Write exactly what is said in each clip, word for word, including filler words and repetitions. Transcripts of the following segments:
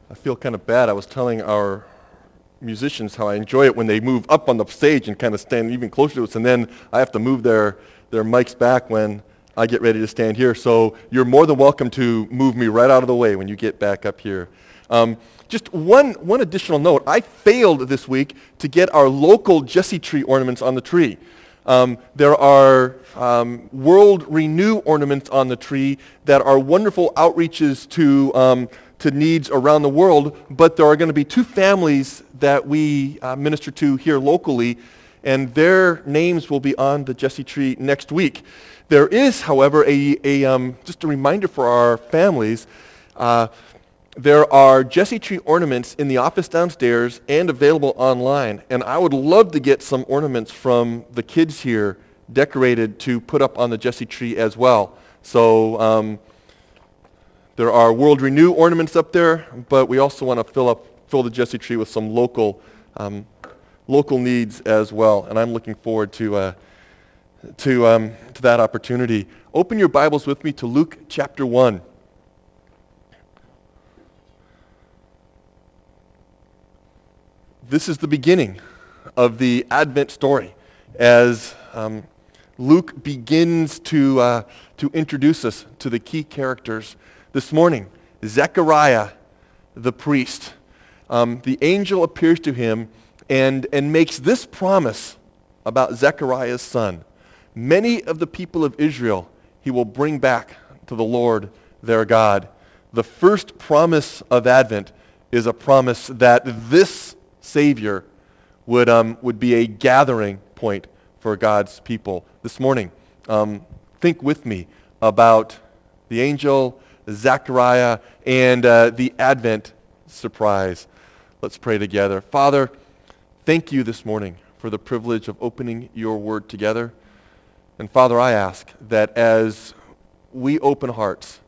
I feel kind of bad. I was telling our musicians how I enjoy it when they move up on the stage and kind of stand even closer to us, and then I have to move their, their mics back when I get ready to stand here. So you're more than welcome to move me right out of the way when you get back up here. Um, just one, one additional note. I failed this week to get our local Jesse tree ornaments on the tree. Um, there are um, World Renew ornaments on the tree that are wonderful outreaches to um, to needs around the world, but there are going to be two families that we uh, minister to here locally, and their names will be on the Jesse tree next week. There is, however, a, a um, just a reminder for our families. Uh, there are Jesse tree ornaments in the office downstairs and available online, and I would love to get some ornaments from the kids here decorated to put up on the Jesse tree as well. So um, there are World Renew ornaments up there, but we also want to fill up fill the Jesse tree with some local um, local needs as well, and I'm looking forward to uh, to um, to that opportunity. Open your Bibles with me to Luke chapter one. This is the beginning of the Advent story as um, Luke begins to uh, to introduce us to the key characters. This morning, Zechariah, the priest. Um, the angel appears to him and, and makes this promise about Zechariah's son. Many of the people of Israel he will bring back to the Lord their God. The first promise of Advent is a promise that this Savior would, um, would be a gathering point for God's people. This morning, um, think with me about the angel, Zechariah, and uh, the Advent surprise. Let's pray together. Father, thank you this morning for the privilege of opening your word together. And Father, I ask that as we open hearts,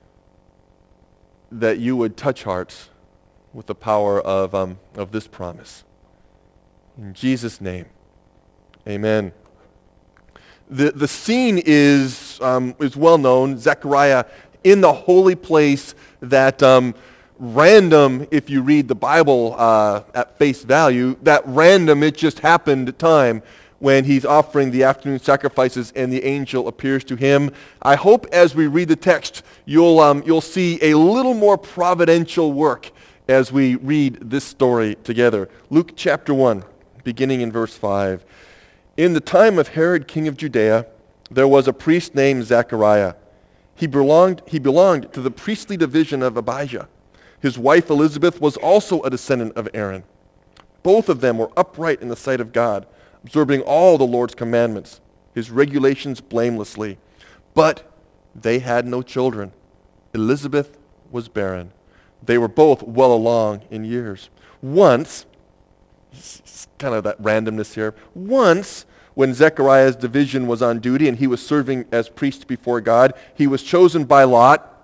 that you would touch hearts with the power of, um, of this promise. In Jesus' name, amen. The, the scene is, um, is well known. Zechariah in the holy place that um, random, if you read the Bible uh, at face value, that random, it just happened time when he's offering the afternoon sacrifices and the angel appears to him. I hope as we read the text, you'll, um, you'll see a little more providential work as we read this story together. Luke chapter one, beginning in verse five. In the time of Herod, king of Judea, there was a priest named Zechariah. He belonged, he belonged to the priestly division of Abijah. His wife Elizabeth was also a descendant of Aaron. Both of them were upright in the sight of God, observing all the Lord's commandments, his regulations blamelessly. But they had no children. Elizabeth was barren. They were both well along in years. Once, it's kind of that randomness here, once when Zechariah's division was on duty and he was serving as priest before God, he was chosen by lot,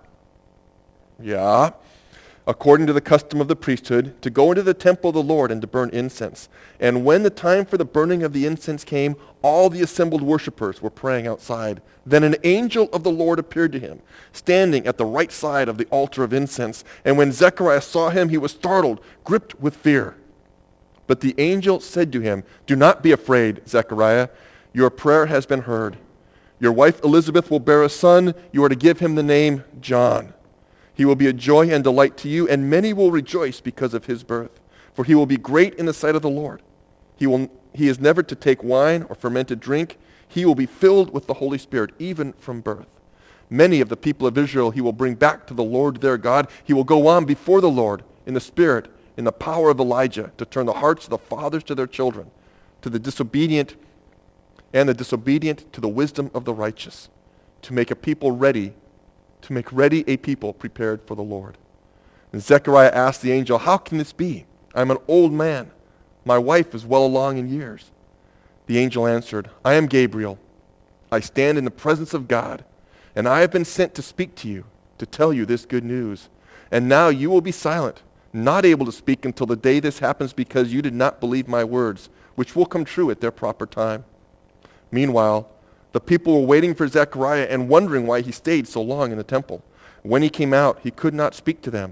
yeah, according to the custom of the priesthood, to go into the temple of the Lord and to burn incense. And when the time for the burning of the incense came, all the assembled worshipers were praying outside. Then an angel of the Lord appeared to him, standing at the right side of the altar of incense. And when Zechariah saw him, he was startled, gripped with fear. But the angel said to him, "Do not be afraid, Zechariah. Your prayer has been heard. Your wife Elizabeth will bear a son. You are to give him the name John. He will be a joy and delight to you, and many will rejoice because of his birth. For he will be great in the sight of the Lord. He will, he is never to take wine or fermented drink. He will be filled with the Holy Spirit, even from birth. Many of the people of Israel he will bring back to the Lord their God. He will go on before the Lord in the Spirit, in the power of Elijah, to turn the hearts of the fathers to their children, to the disobedient and the disobedient to the wisdom of the righteous, to make a people ready, to make ready a people prepared for the Lord." And Zechariah asked the angel, "How can this be? I'm an old man. My wife is well along in years." The angel answered, "I am Gabriel. I stand in the presence of God, and I have been sent to speak to you, to tell you this good news. And now you will be silent, not able to speak until the day this happens, because you did not believe my words, which will come true at their proper time." Meanwhile, the people were waiting for Zechariah and wondering why he stayed so long in the temple. When he came out, he could not speak to them.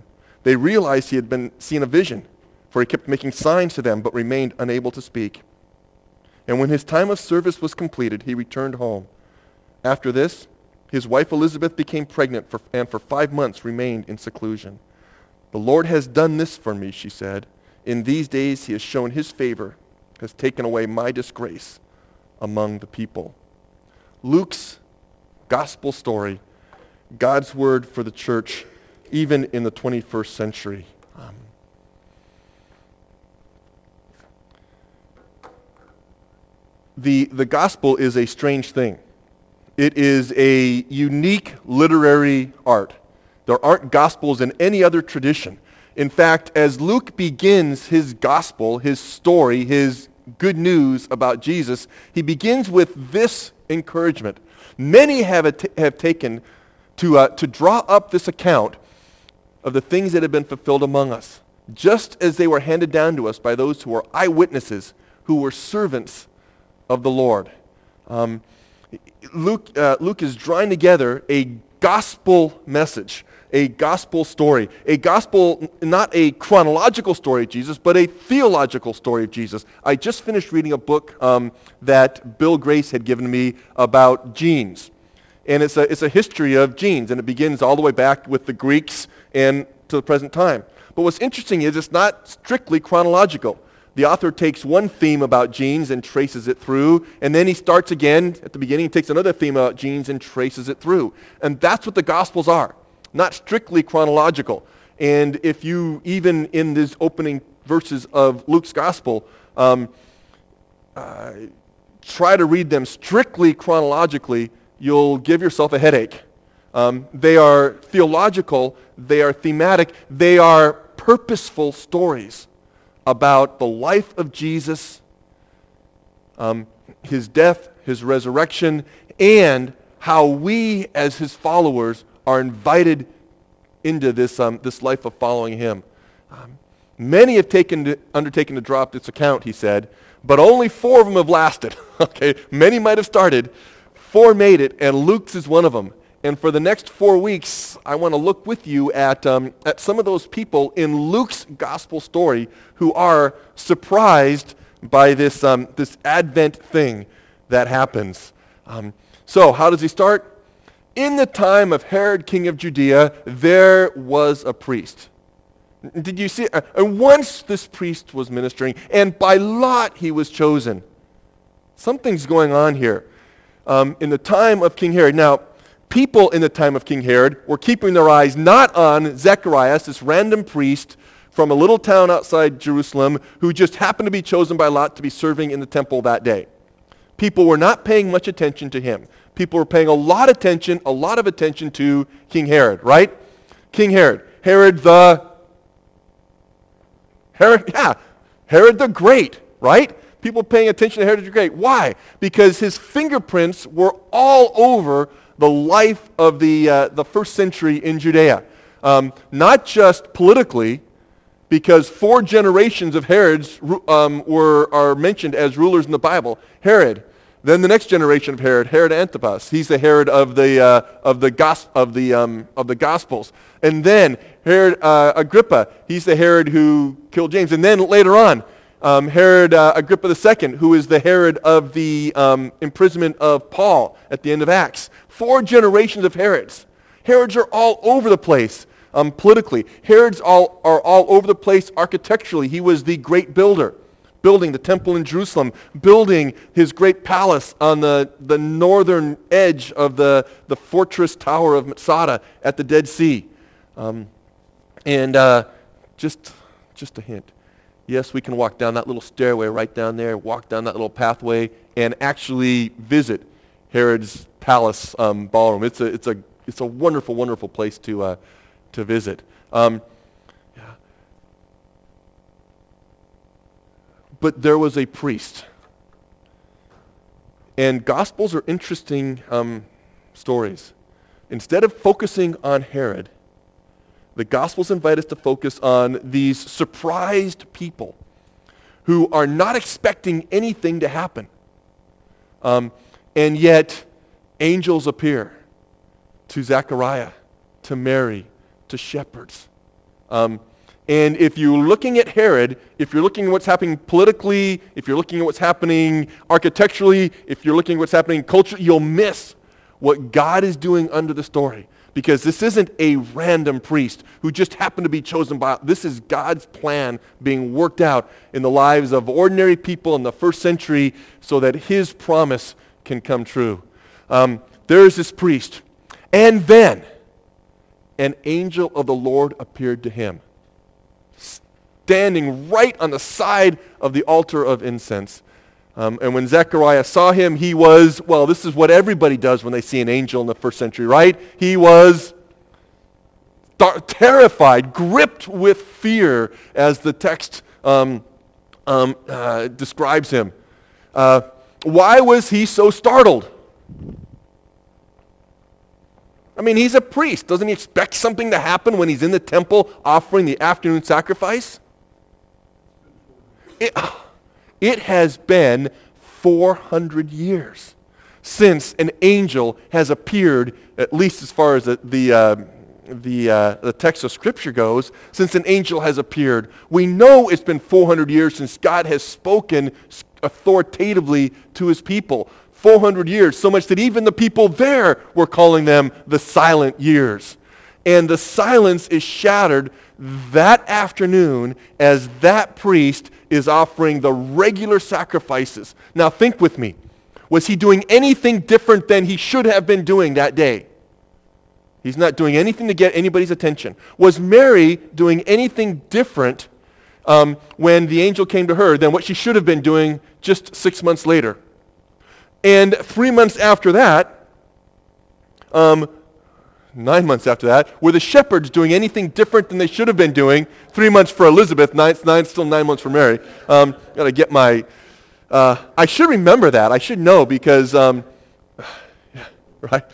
They realized he had been seeing a vision, for he kept making signs to them, but remained unable to speak. And when his time of service was completed, he returned home. After this, his wife Elizabeth became pregnant for, and for five months remained in seclusion. "The Lord has done this for me," she said. "In these days he has shown his favor, has taken away my disgrace among the people." Luke's gospel story, God's word for the church, even in the twenty-first century. Um, the, the gospel is a strange thing. It is a unique literary art. There aren't gospels in any other tradition. In fact, as Luke begins his gospel, his story, his good news about Jesus, he begins with this encouragement. Many have, at- have taken to, uh, to draw up this account of the things that have been fulfilled among us, just as they were handed down to us by those who were eyewitnesses, who were servants of the Lord. Um, Luke, uh, Luke is drawing together a gospel message, a gospel story, a gospel, not a chronological story of Jesus, but a theological story of Jesus. I just finished reading a book um, that Bill Grace had given me about genes. And it's a, it's a history of genes, and it begins all the way back with the Greeks and to the present time. But what's interesting is it's not strictly chronological. The author takes one theme about genes and traces it through, and then he starts again at the beginning, takes another theme about genes and traces it through. And that's what the Gospels are, not strictly chronological. And if you, even in these opening verses of Luke's Gospel, um, uh, try to read them strictly chronologically, you'll give yourself a headache. Um, they are theological, they are thematic, they are purposeful stories about the life of Jesus, um, his death, his resurrection, and how we as his followers are invited into this, um, this life of following him. Um, many have taken to, undertaken to drop this account, he said, but only four of them have lasted. Okay, many might have started, four made it, and Luke's is one of them. And for the next four weeks, I want to look with you at, um, at some of those people in Luke's gospel story who are surprised by this, um, this Advent thing that happens. Um, so how does he start? In the time of Herod, king of Judea, there was a priest. Did you see? Uh, and once this priest was ministering, and by lot he was chosen. Something's going on here. Um, in the time of King Herod. Now, people in the time of King Herod were keeping their eyes not on Zacharias, this random priest from a little town outside Jerusalem who just happened to be chosen by lot to be serving in the temple that day. People were not paying much attention to him. People were paying a lot of attention, a lot of attention to King Herod, right? King Herod. Herod the, Herod, yeah, Herod the Great, right? People paying attention to Herod the Great. Why? Because his fingerprints were all over the life of the, uh, the first century in Judea. Um, not just politically, because four generations of Herods um, were, are mentioned as rulers in the Bible. Herod, then the next generation of Herod, Herod Antipas. He's the Herod of the, uh, of the, gos- of the, um, of the Gospels. And then Herod uh, Agrippa, he's the Herod who killed James. And then later on, Um, Herod uh, Agrippa the Second, who is the Herod of the um, imprisonment of Paul at the end of Acts. Four generations of Herods. Herods are all over the place um, politically. Herods all, are all over the place architecturally. He was the great builder, building the temple in Jerusalem, building his great palace on the, the northern edge of the, the fortress tower of Masada at the Dead Sea. Um, and uh, just, just a hint. Yes, we can walk down that little stairway right down there, walk down that little pathway, and actually visit Herod's palace um, ballroom. It's a, it's a, it's a wonderful, wonderful place to, uh, to visit. Um, yeah. But there was a priest, and Gospels are interesting um, stories. Instead of focusing on Herod, the Gospels invite us to focus on these surprised people who are not expecting anything to happen. Um, and yet, angels appear to Zechariah, to Mary, to shepherds. Um, and if you're looking at Herod, if you're looking at what's happening politically, if you're looking at what's happening architecturally, if you're looking at what's happening culturally, you'll miss what God is doing under the story. Because this isn't a random priest who just happened to be chosen by, this is God's plan being worked out in the lives of ordinary people in the first century so that his promise can come true. Um, there's this priest. And then an angel of the Lord appeared to him, standing right on the side of the altar of incense. Um, and when Zechariah saw him, he was, well, this is what everybody does when they see an angel in the first century, right? He was tar- terrified, gripped with fear, as the text um, um, uh, describes him. Uh, why was he so startled? I mean, he's a priest. Doesn't he expect something to happen when he's in the temple offering the afternoon sacrifice? It, It has been four hundred years since an angel has appeared, at least as far as the the, uh, the, uh, the text of Scripture goes, since an angel has appeared. We know it's been four hundred years since God has spoken authoritatively to his people. four hundred years, so much that even the people there were calling them the silent years. And the silence is shattered that afternoon as that priest is offering the regular sacrifices. Now think with me. Was he doing anything different than he should have been doing that day? He's not doing anything to get anybody's attention. Was Mary doing anything different um, when the angel came to her than what she should have been doing just six months later? And three months after that, um, Nine months after that, were the shepherds doing anything different than they should have been doing? Three months for Elizabeth, nine, nine still nine months for Mary. Um, gotta get my, uh, I should remember that. I should know because, um, yeah, right?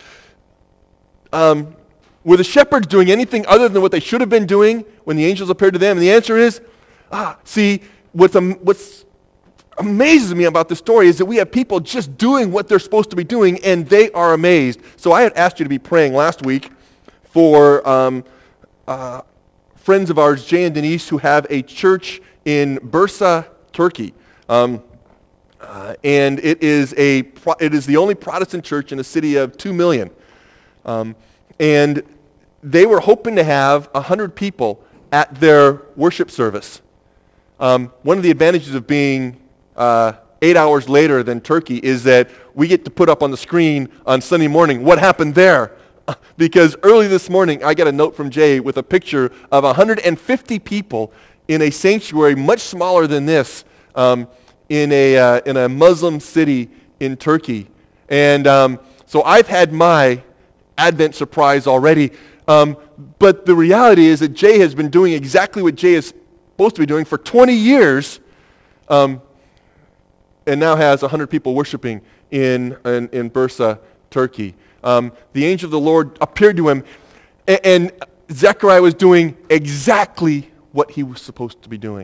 Um, were the shepherds doing anything other than what they should have been doing when the angels appeared to them? And the answer is, ah, see, what's, um, what's amazes me about this story is that we have people just doing what they're supposed to be doing, and they are amazed. So I had asked you to be praying last week for um, uh, friends of ours, Jay and Denise, who have a church in Bursa, Turkey. Um, uh, and it is a pro- it is the only Protestant church in a city of two million. Um, and they were hoping to have one hundred people at their worship service. Um, one of the advantages of being Uh, eight hours later than Turkey is that we get to put up on the screen on Sunday morning what happened there. Because early this morning, I got a note from Jay with a picture of one hundred fifty people in a sanctuary much smaller than this um, in a uh, in a Muslim city in Turkey. And um, so I've had my Advent surprise already. Um, but the reality is that Jay has been doing exactly what Jay is supposed to be doing for twenty years. Um, and now has one hundred people worshiping in, in, in Bursa, Turkey. Um, the angel of the Lord appeared to him, and, and Zechariah was doing exactly what he was supposed to be doing.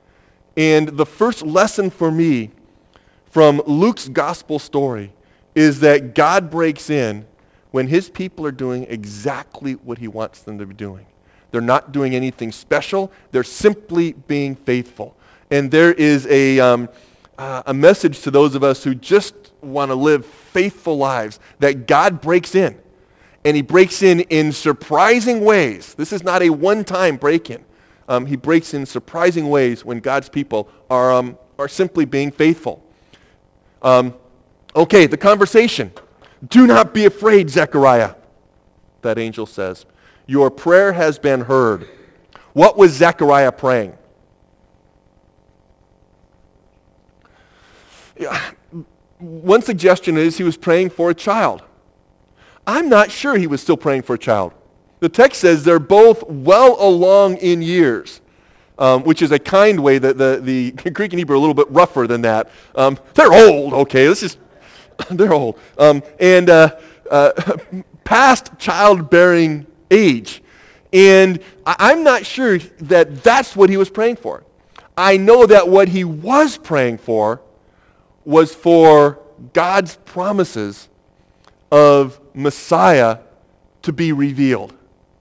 And the first lesson for me from Luke's gospel story is that God breaks in when his people are doing exactly what he wants them to be doing. They're not doing anything special. They're simply being faithful. And there is a... Um, Uh, a message to those of us who just want to live faithful lives, that God breaks in. And he breaks in in surprising ways. This is not a one-time break-in. Um, he breaks in surprising ways when God's people are, um, are simply being faithful. Um, okay, the conversation. Do not be afraid, Zechariah, that angel says. Your prayer has been heard. What was Zechariah praying? One suggestion is he was praying for a child. I'm not sure he was still praying for a child. The text says they're both well along in years, um, which is a kind way that the, the Greek and Hebrew are a little bit rougher than that. Um, they're old, okay, let's just, they're old. Um, and uh, uh, past childbearing age. And I, I'm not sure that that's what he was praying for. I know that what he was praying for was for God's promises of Messiah to be revealed.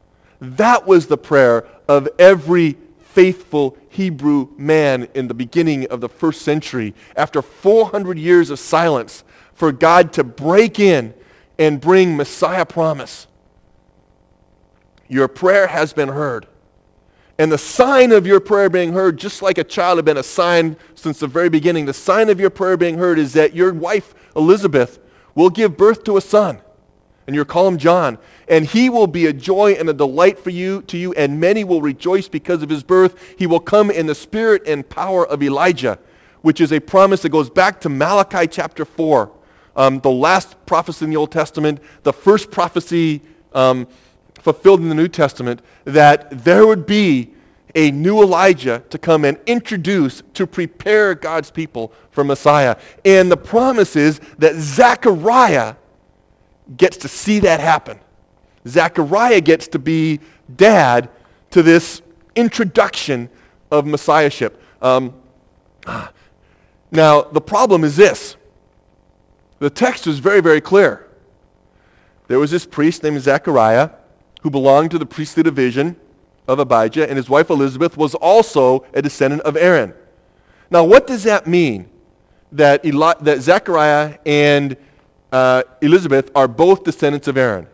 That was the prayer of every faithful Hebrew man in the beginning of the first century, after four hundred years of silence, for God to break in and bring Messiah promise. Your prayer has been heard. And the sign of your prayer being heard, just like a child had been a sign since the very beginning, the sign of your prayer being heard is that your wife, Elizabeth, will give birth to a son. And you'll call him John. And he will be a joy and a delight for you, to you, and many will rejoice because of his birth. He will come in the spirit and power of Elijah, which is a promise that goes back to Malachi chapter four, um, the last prophecy in the Old Testament, the first prophecy um, fulfilled in the New Testament, that there would be a new Elijah to come and introduce, to prepare God's people for Messiah. And the promise is that Zechariah gets to see that happen. Zechariah gets to be dad to this introduction of Messiahship. Um, now, the problem is this. The text is very, very clear. There was this priest named Zechariah who belonged to the priestly division of Abijah, and his wife Elizabeth was also a descendant of Aaron. Now, what does that mean? That, Eli- that Zechariah and uh, Elizabeth are both descendants of Aaron.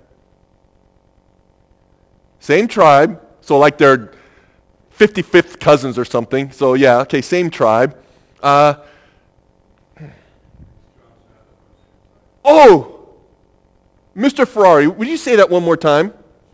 Same tribe, so like they're fifty-fifth cousins or something. So yeah, okay, same tribe. Uh, oh, Mister Ferrari, would you say that one more time?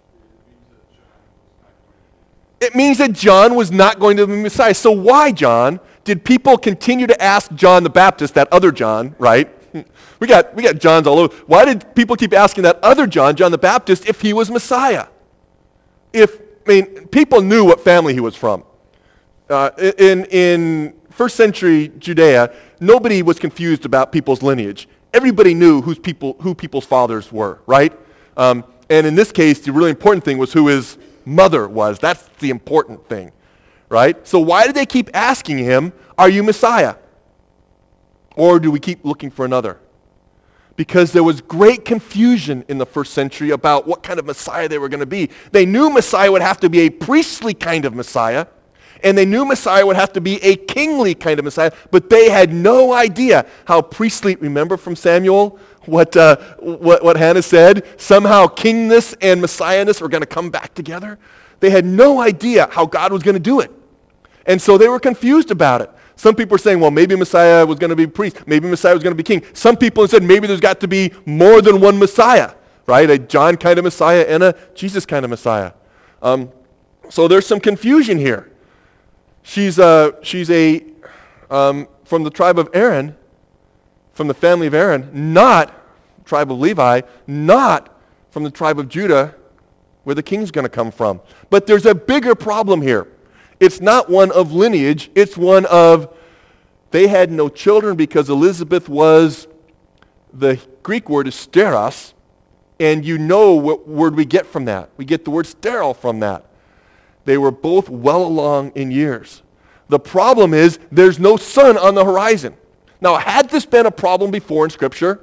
It means that John was not going to be the Messiah. So why, John, did people continue to ask John the Baptist, that other John, right? We got we got Johns all over. Why did people keep asking that other John, John the Baptist, if he was Messiah? If, I mean, people knew what family he was from. Uh, in, in first century Judea, nobody was confused about people's lineage. Everybody knew who's people, who people's fathers were, right? Um, and in this case, the really important thing was who his mother was. That's the important thing, right? So why did they keep asking him, are you Messiah? Or do we keep looking for another? Because there was great confusion in the first century about what kind of Messiah they were going to be. They knew Messiah would have to be a priestly kind of Messiah, and they knew Messiah would have to be a kingly kind of Messiah, but they had no idea how priestly, remember from Samuel, what, uh, what, what Hannah said? Somehow kingness and Messiahness were going to come back together. They had no idea how God was going to do it. And so they were confused about it. Some people are saying, well, maybe Messiah was going to be priest. Maybe Messiah was going to be king. Some people said maybe there's got to be more than one Messiah, right? A John kind of Messiah and a Jesus kind of Messiah. Um, so there's some confusion here. She's, uh, she's a, um, from the tribe of Aaron, from the family of Aaron, not tribe of Levi, not from the tribe of Judah, where the king's going to come from. But there's a bigger problem here. It's not one of lineage, it's one of they had no children because Elizabeth was, the Greek word is steros, and you know what word we get from that. We get the word sterile from that. They were both well along in years. The problem is there's no son on the horizon. Now, had this been a problem before in Scripture?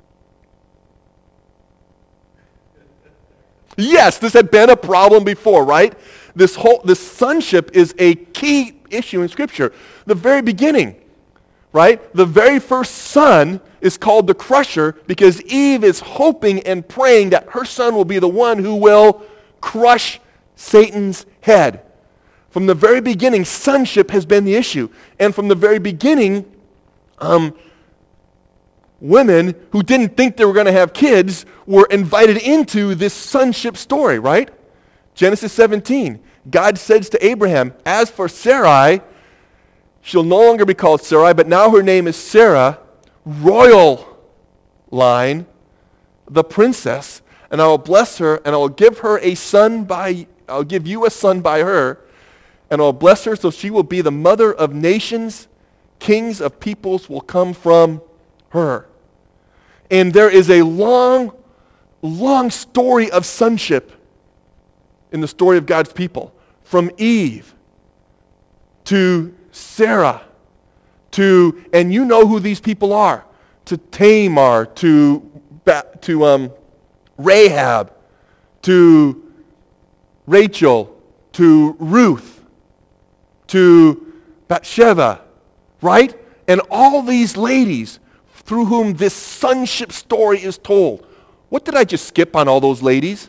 Yes, this had been a problem before, right? This whole this sonship is a key issue in Scripture. The very beginning, right? The very first son is called the crusher because Eve is hoping and praying that her son will be the one who will crush Satan's head. From the very beginning, sonship has been the issue. And from the very beginning, um, women who didn't think they were going to have kids were invited into this sonship story, right? Genesis seventeen, God says to Abraham, as for Sarai, she'll no longer be called Sarai, but now her name is Sarah, royal line, the princess, and I will bless her, and I will give her a son by, I'll give you a son by her, and I will bless her so she will be the mother of nations, kings of peoples will come from her. And there is a long, long story of sonship in the story of God's people, from Eve to Sarah to, and you know who these people are, to Tamar, to to um, Rahab, to Rachel to Ruth to Bathsheba, right? And all these ladies through whom this sonship story is told. What did I just skip on all those ladies?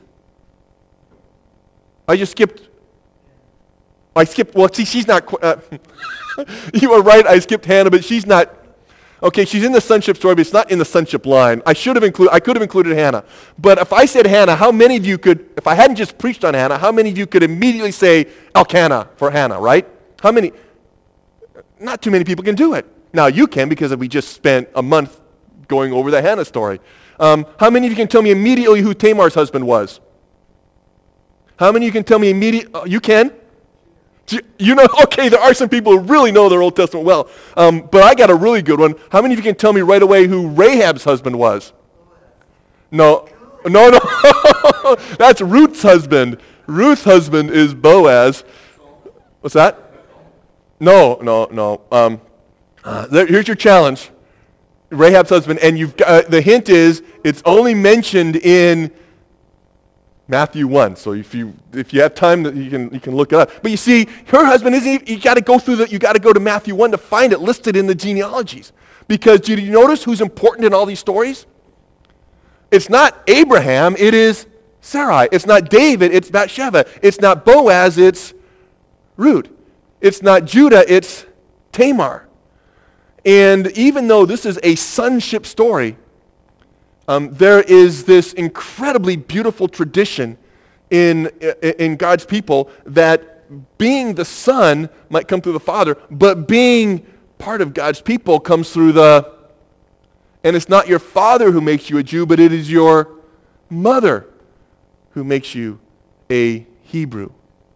I just skipped, I skipped, well, see, she's not, uh, you were right, I skipped Hannah, but she's not, okay, she's in the sonship story, but it's not in the sonship line. I should have included, I could have included Hannah. But if I said Hannah, how many of you could, if I hadn't just preached on Hannah, how many of you could immediately say Elkanah for Hannah, right? How many? Not too many people can do it. Now, you can because we just spent a month going over the Hannah story. Um, how many of you can tell me immediately who Tamar's husband was? How many of you can tell me immediately? Oh, you can? You know, okay, there are some people who really know their Old Testament well. Um, but I got a really good one. How many of you can tell me right away who Rahab's husband was? No, no, no. That's Ruth's husband. Ruth's husband is Boaz. What's that? No, no, no. Um, uh, there, here's your challenge. Rahab's husband, and you've got, uh, the hint is it's only mentioned in Matthew one. So if you if you have time, you can you can look it up. But you see, her husband isn't. You got to go through the. You got to go to Matthew one to find it listed in the genealogies. Because did you notice who's important in all these stories? It's not Abraham. It is Sarai. It's not David. It's Bathsheba. It's not Boaz. It's Ruth. It's not Judah. It's Tamar. And even though this is a sonship story, um, there is this incredibly beautiful tradition in, in God's people that being the son might come through the father, but being part of God's people comes through the, and it's not your father who makes you a Jew, but it is your mother who makes you a Hebrew.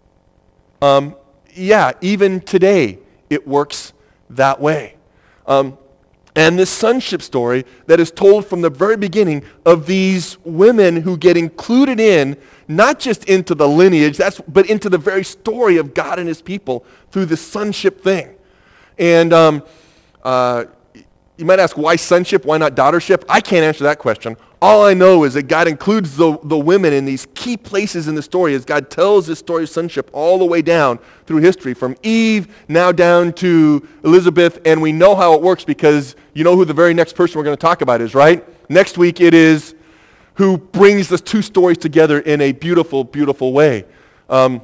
Um, yeah, even today it works that way. Um, and this sonship story that is told from the very beginning of these women who get included in, not just into the lineage, that's, but into the very story of God and his people through this sonship thing. And um, uh, you might ask, why sonship? Why not daughtership? I can't answer that question. All I know is that God includes the, the women in these key places in the story as God tells this story of sonship all the way down through history, from Eve now down to Elizabeth, and we know how it works because you know who the very next person we're going to talk about is, right? Next week it is who brings the two stories together in a beautiful, beautiful way. Um,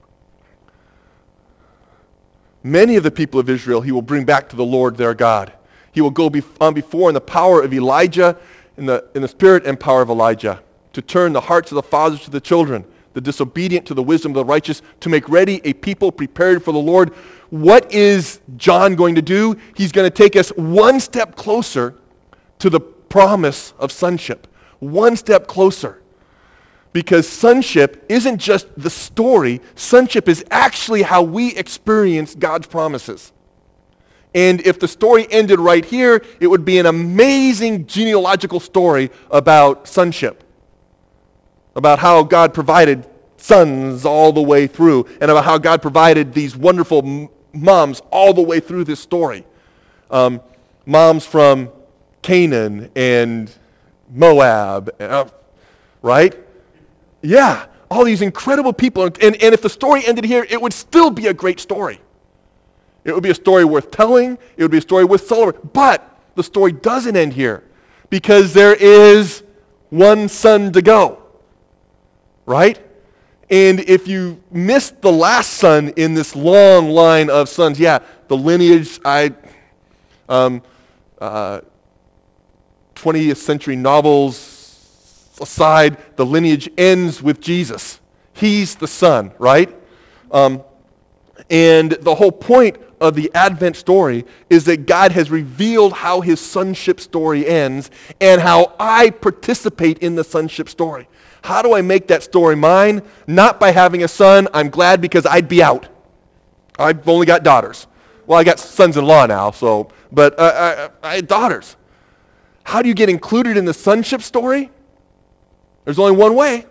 many of the people of Israel he will bring back to the Lord their God. He will go on before in the power of Elijah, in the, in the spirit and power of Elijah, to turn the hearts of the fathers to the children, the disobedient to the wisdom of the righteous, to make ready a people prepared for the Lord. What is John going to do? He's going to take us one step closer to the promise of sonship. One step closer. Because sonship isn't just the story. Sonship is actually how we experience God's promises. And if the story ended right here, it would be an amazing genealogical story about sonship, about how God provided sons all the way through, and about how God provided these wonderful m- moms all the way through this story. Um, moms from Canaan and Moab, uh, right? Yeah, all these incredible people. And, and if the story ended here, it would still be a great story. It would be a story worth telling. It would be a story worth celebrating. But the story doesn't end here because there is one son to go, right? And if you missed the last son in this long line of sons, yeah, the lineage, I, um, uh, twentieth century novels aside, the lineage ends with Jesus. He's the son, right? Um, and the whole point of the Advent story is that God has revealed how his sonship story ends and how I participate in the sonship story. How do I make that story mine? Not by having a son. I'm glad because I'd be out. I've only got daughters. Well, I got sons-in-law now, so, but uh, I, I had daughters. How do you get included in the sonship story? There's only one way.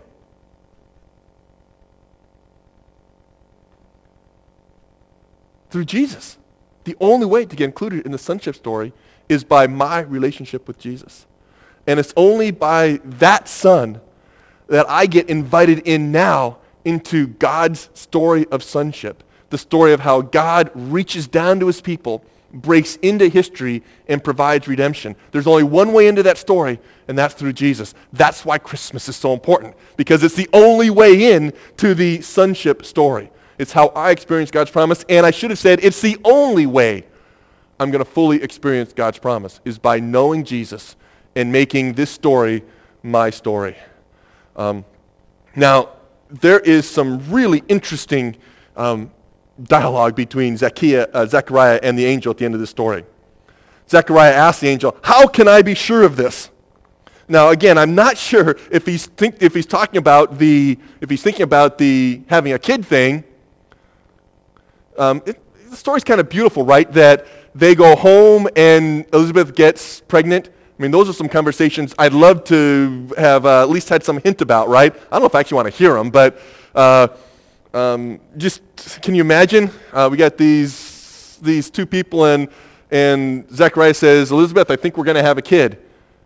Through Jesus. The only way to get included in the sonship story is by my relationship with Jesus. And it's only by that son that I get invited in now into God's story of sonship, the story of how God reaches down to his people, breaks into history, and provides redemption. There's only one way into that story, and that's through Jesus. That's why Christmas is so important, because it's the only way in to the sonship story. It's how I experience God's promise, and I should have said it's the only way I'm going to fully experience God's promise, is by knowing Jesus and making this story my story. Um, now, there is some really interesting um, dialogue between Zacchaeus, uh, Zechariah and the angel at the end of this story. Zechariah asks the angel, "How can I be sure of this?" Now, again, I'm not sure if he's think if he's talking about the if he's thinking about the having a kid thing. Um, it, the story's kind of beautiful, right? That they go home and Elizabeth gets pregnant. I mean, those are some conversations I'd love to have uh, at least had some hint about, right? I don't know if I actually want to hear them, but uh, um, just can you imagine? Uh, we got these these two people, and and Zechariah says, "Elizabeth, I think we're going to have a kid."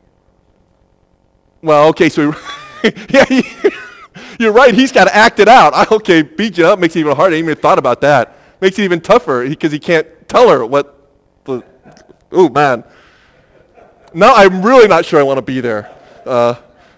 Well, okay, so yeah, he, you're right. He's got to act it out. I, okay, beat you up makes it even harder. I didn't even thought about that. Makes it even tougher because he can't tell her what the. Oh man. Now I'm really not sure I want to be there. Uh,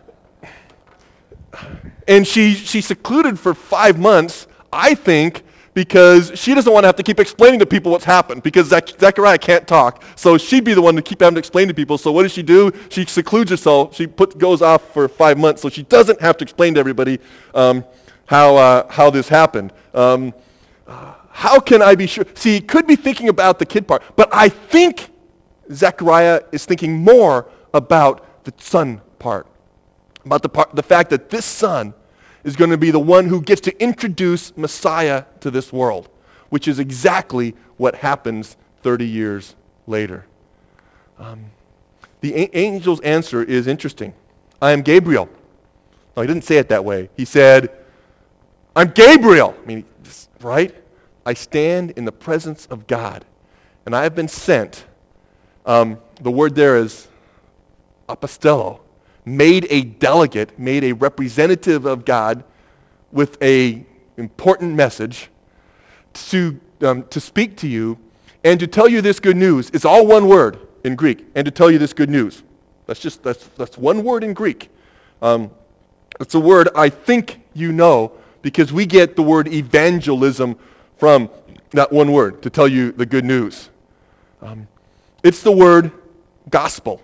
and she she's secluded for five months, I think, because she doesn't want to have to keep explaining to people what's happened, because Zech- Zechariah can't talk. So she'd be the one to keep having to explain to people. So what does she do? She secludes herself. She put, goes off for five months, so she doesn't have to explain to everybody um, how uh, how this happened. Um, uh, how can I be sure? See, he could be thinking about the kid part, but I think Zechariah is thinking more about the son part, about the part, the fact that this son is going to be the one who gets to introduce Messiah to this world, which is exactly what happens thirty years later. Um, the a- angel's answer is interesting. "I am Gabriel." No, he didn't say it that way. He said, "I'm Gabriel." I mean, right? "I stand in the presence of God, and I have been sent." Um, the word there is apostello, made a delegate, made a representative of God with a important message to, um, to speak to you and to tell you this good news. It's all one word in Greek, and to tell you this good news. That's just, that's, that's one word in Greek. Um, it's a word I think you know, because we get the word evangelism from that one word, to tell you the good news. Um, It's the word gospel.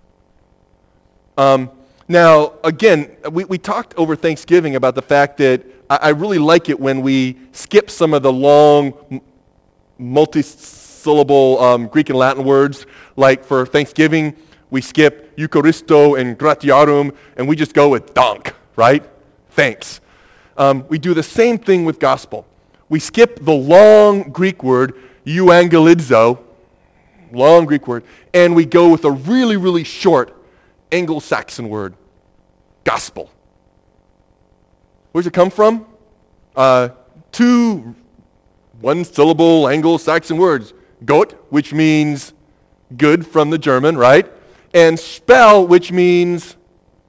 Um, now, again, we, we talked over Thanksgiving about the fact that I, I really like it when we skip some of the long, m- multi-syllable um, Greek and Latin words. Like for Thanksgiving, we skip Eucharisto and Gratiarum, and we just go with donk, right? Thanks. Um, we do the same thing with gospel. We skip the long Greek word, euangelizo, long Greek word, and we go with a really, really short Anglo-Saxon word, gospel. Where's it come from? Uh, two one-syllable Anglo-Saxon words, got, which means good from the German, right? And spell, which means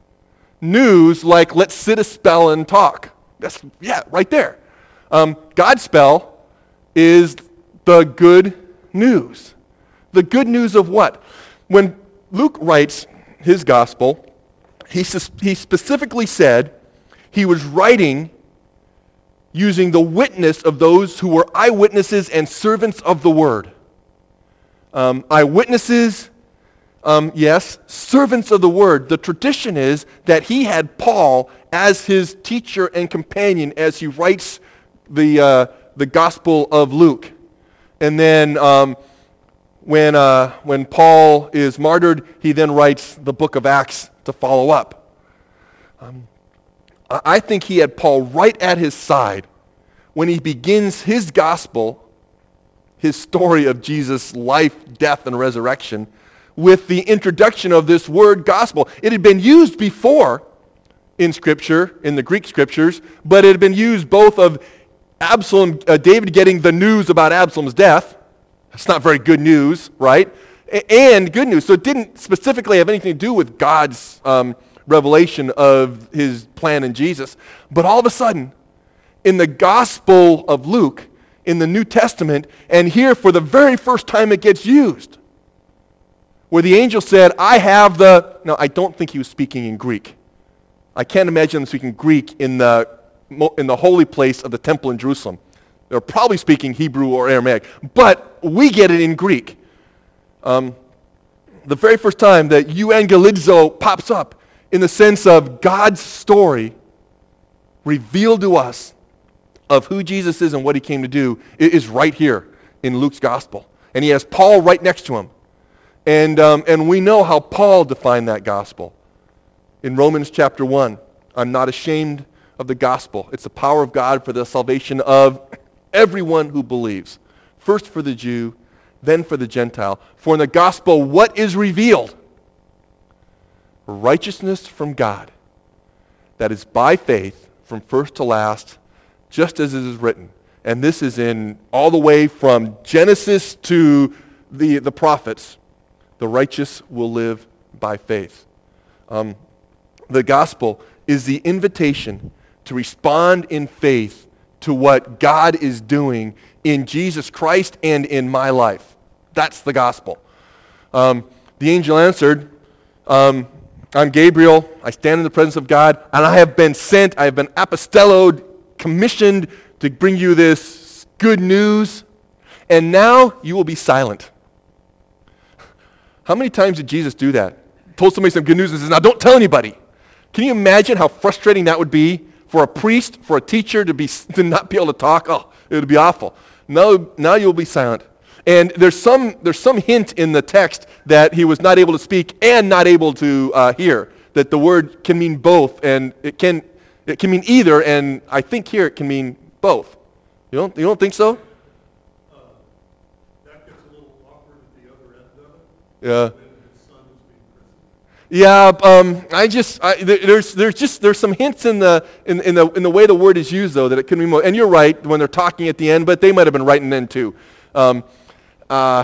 news, like let's sit a spell and talk. That's, yeah, right there. Um, Godspell is the good news. The good news of what? When Luke writes his gospel, he, he specifically said he was writing using the witness of those who were eyewitnesses and servants of the word. Um, eyewitnesses, um, yes, servants of the word. The tradition is that he had Paul as his teacher and companion as he writes the, uh, the Gospel of Luke. And then um, when, uh, when Paul is martyred, he then writes the book of Acts to follow up. Um, I think he had Paul right at his side when he begins his gospel, his story of Jesus' life, death, and resurrection, with the introduction of this word gospel. It had been used before in Scripture, in the Greek Scriptures, but it had been used both of Absalom, uh, David getting the news about Absalom's death. That's not very good news, right? A- and good news. So it didn't specifically have anything to do with God's um, revelation of his plan in Jesus. But all of a sudden, in the Gospel of Luke, in the New Testament, and here for the very first time it gets used. Where the angel said, I have the... Now, I don't think he was speaking in Greek. I can't imagine him speaking Greek in the, in the holy place of the temple in Jerusalem. They're probably speaking Hebrew or Aramaic, but we get it in Greek. Um, the very first time that euangelizo pops up in the sense of God's story revealed to us of who Jesus is and what he came to do is right here in Luke's gospel. And he has Paul right next to him. And, um, and we know how Paul defined that gospel. In Romans chapter one, I'm not ashamed of the gospel. It's the power of God for the salvation of everyone who believes. First for the Jew, then for the Gentile. For in the gospel, what is revealed? Righteousness from God, that is by faith from first to last, just as it is written. And this is in all the way from Genesis to the, the prophets. The righteous will live by faith. Um, the gospel is the invitation to respond in faith to what God is doing in Jesus Christ and in my life. That's the gospel. Um, the angel answered, um, I'm Gabriel, I stand in the presence of God, and I have been sent, I have been apostelloed, commissioned to bring you this good news, and now you will be silent. How many times did Jesus do that? Told somebody some good news and says, now don't tell anybody. Can you imagine how frustrating that would be for a priest, for a teacher to be to not be able to talk? Oh, it would be awful. Now, now you'll be silent. And there's some there's some hint in the text that he was not able to speak and not able to uh, hear. That the word can mean both, and it can it can mean either. And I think here it can mean both. You don't you don't think so? Uh, that gets a little awkward at the other end of it. Yeah. When his son is being christened. Yeah, um, I just I, there, there's there's just there's some hints in the in, in the in the way the word is used though that it can be more. And you're right when they're talking at the end, but they might have been writing then too. Um, uh,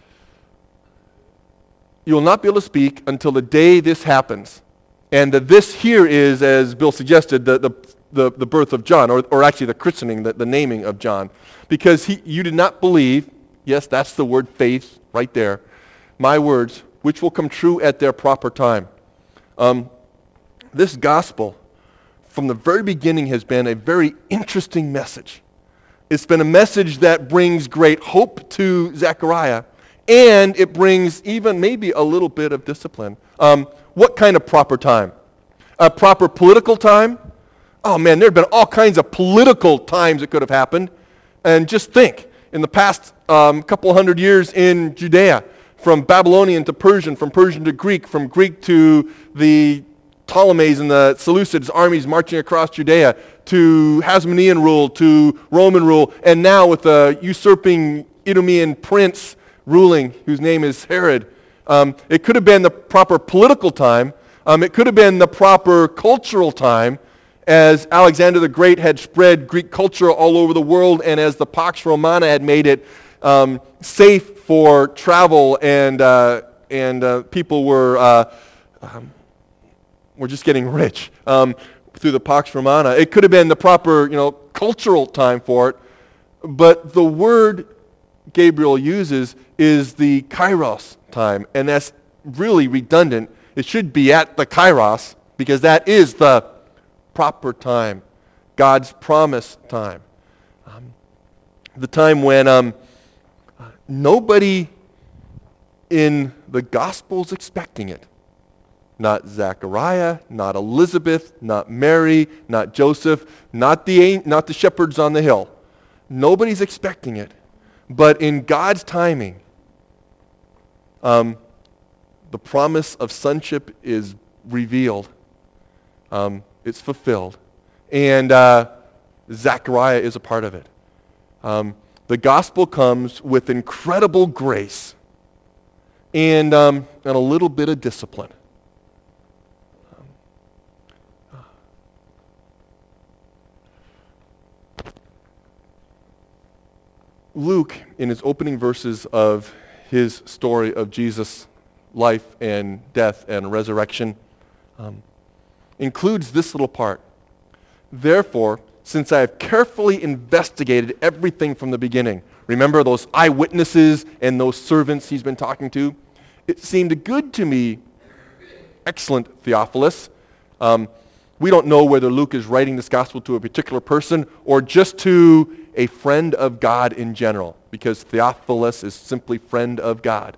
you will not be able to speak until the day this happens, and that this here is, as Bill suggested, the the the, the birth of John, or or actually the christening, the, the naming of John, because he you did not believe. Yes, that's the word faith right there. My words, which will come true at their proper time. Um, this gospel, from the very beginning, has been a very interesting message. It's been a message that brings great hope to Zechariah, and it brings even maybe a little bit of discipline. Um, what kind of proper time? A proper political time? Oh man, there have been all kinds of political times that could have happened. And just think, in the past um, couple hundred years in Judea, from Babylonian to Persian, from Persian to Greek, from Greek to the Ptolemies and the Seleucids armies marching across Judea, to Hasmonean rule, to Roman rule, and now with the usurping Idumean prince ruling, whose name is Herod. Um, it could have been the proper political time. Um, it could have been the proper cultural time, as Alexander the Great had spread Greek culture all over the world, and as the Pax Romana had made it um, safe for travel, and uh, and uh, people were uh, um, were just getting rich um, through the Pax Romana. It could have been the proper, you know, cultural time for it, but the word Gabriel uses is the Kairos time, and that's really redundant. It should be at the Kairos, because that is the proper time, God's promise time, um, the time when um, nobody in the Gospel's expecting it. Not Zechariah, not Elizabeth, not Mary, not Joseph, not the, not the shepherds on the hill. Nobody's expecting it. But in God's timing, um, the promise of sonship is revealed. Um, it's fulfilled. And uh, Zechariah is a part of it. Um, the gospel comes with incredible grace and, um, and a little bit of discipline. Luke, in his opening verses of his story of Jesus' life and death and resurrection, um, includes this little part. Therefore, since I have carefully investigated everything from the beginning. Remember those eyewitnesses and those servants he's been talking to? It seemed good to me, excellent Theophilus. Um, we don't know whether Luke is writing this gospel to a particular person or just to a friend of God in general, because Theophilus is simply friend of God.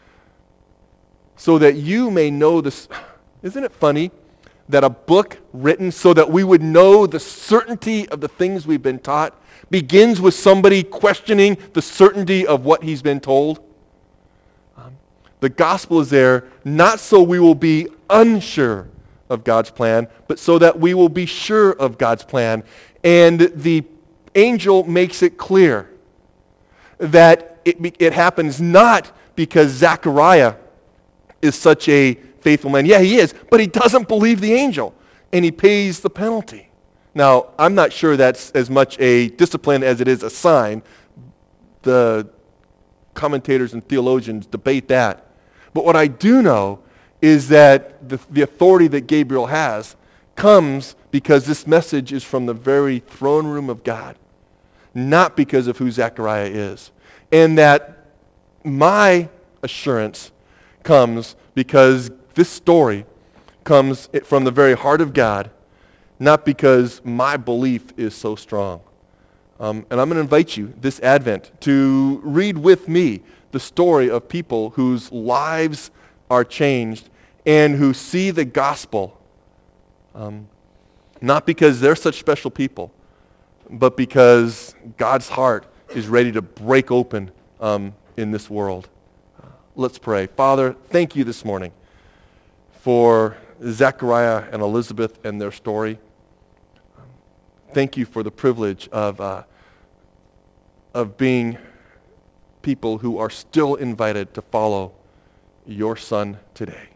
So that you may know this. Isn't it funny that a book written so that we would know the certainty of the things we've been taught begins with somebody questioning the certainty of what he's been told? Um, the gospel is there not so we will be unsure of God's plan, but so that we will be sure of God's plan. And the angel makes it clear that it, it happens not because Zechariah is such a faithful man. Yeah, he is, but he doesn't believe the angel, and he pays the penalty. Now, I'm not sure that's as much a discipline as it is a sign. The commentators and theologians debate that. But what I do know is that the, the authority that Gabriel has comes because this message is from the very throne room of God, not because of who Zechariah is. And that my assurance comes because this story comes from the very heart of God, not because my belief is so strong. Um, and I'm going to invite you this Advent to read with me the story of people whose lives are changed and who see the gospel, um, not because they're such special people, but because God's heart is ready to break open um, in this world. Uh, let's pray. Father, thank you this morning for Zechariah and Elizabeth and their story. Um, thank you for the privilege of uh, of being people who are still invited to follow your Son today.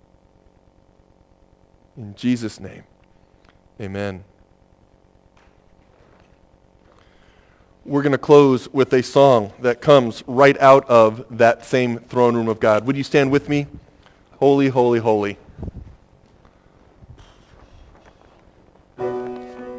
In Jesus' name, amen. We're going to close with a song that comes right out of that same throne room of God. Would you stand with me? Holy, holy, holy.